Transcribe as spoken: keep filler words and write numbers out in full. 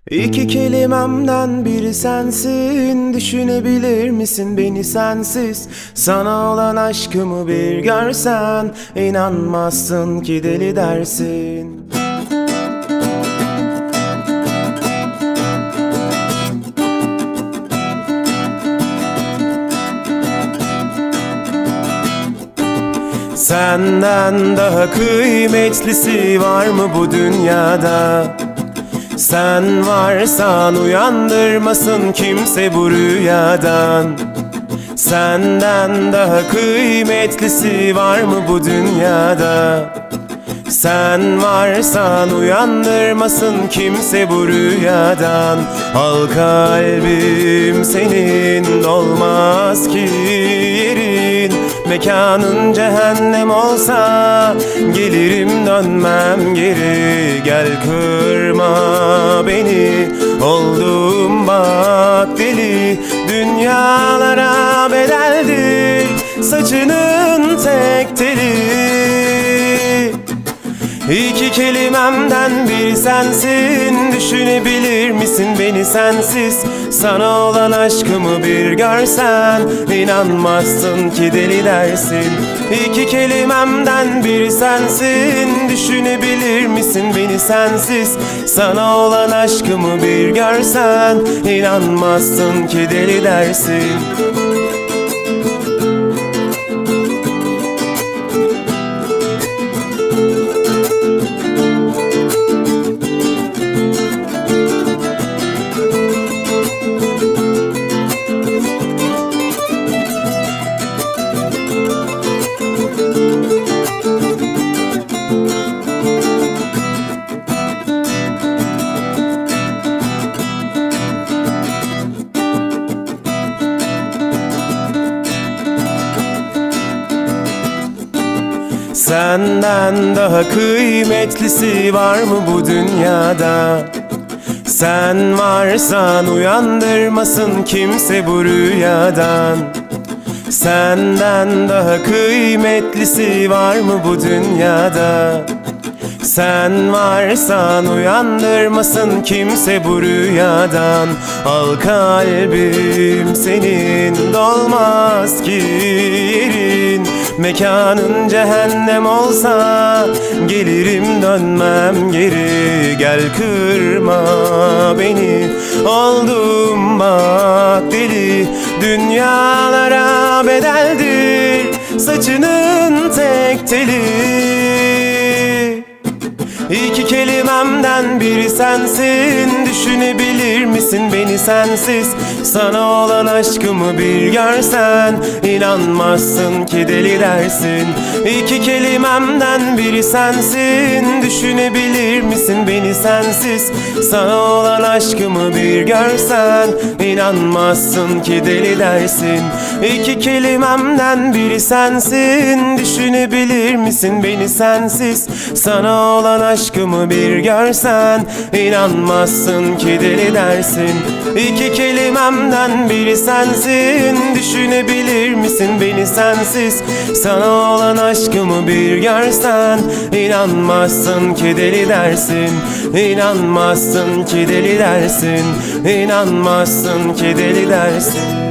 İki kelimemden biri sensin. Düşünebilir misin beni sensiz? Sana olan aşkımı bir görsen İnanmazsın ki deli dersin. Senden daha kıymetlisi var mı bu dünyada? Sen varsan uyandırmasın kimse bu rüyadan. Senden daha kıymetlisi var mı bu dünyada? Sen varsan uyandırmasın kimse bu rüyadan. Al kalbim senin dolmaz ki yerin. Mekanın cehennem olsa gelirim dönmem geri. Gel kırma beni, oldum bak deli. Dünyalara bedeldir saçının tek teli. İki kelimemden biri sensin. Düşünebilir misin beni sensiz? Sana olan aşkımı bir görsen İnanmazsın ki deli dersin. İki kelimemden biri sensin. Düşünebilir misin beni sensiz? Sana olan aşkımı bir görsen İnanmazsın ki deli dersin. Senden daha kıymetlisi var mı bu dünyada? Sen varsan uyandırmasın kimse bu rüyadan. Senden daha kıymetlisi var mı bu dünyada? Sen varsan uyandırmasın kimse bu rüyadan. Al kalbim senin dolmaz ki yerin. Mekanın cehennem olsa gelirim dönmem geri. Gel kırma beni, oldum bak deli. Dünyalara bedeldir saçının tek teli. İki kelimemden biri sensin. Düşünebilir misin beni sensiz? Sana olan aşkımı bir görsen İnanmazsın ki deli dersin. İki kelimemden biri sensin. Düşünebilir misin beni sensiz? Sana olan aşkımı bir görsen İnanmazsın ki deli dersin. İki kelimemden biri sensin. Düşünebilir misin beni sensiz? Sana olan aşkımı bir görsen İnanmazsın ki deli dersin. İki kelimemden biri sensin. Düşünebilir misin beni sensiz? Sana olan aşkımı bir görsen İnanmazsın ki deli dersin. İnanmazsın ki deli dersin. İnanmazsın ki deli dersin.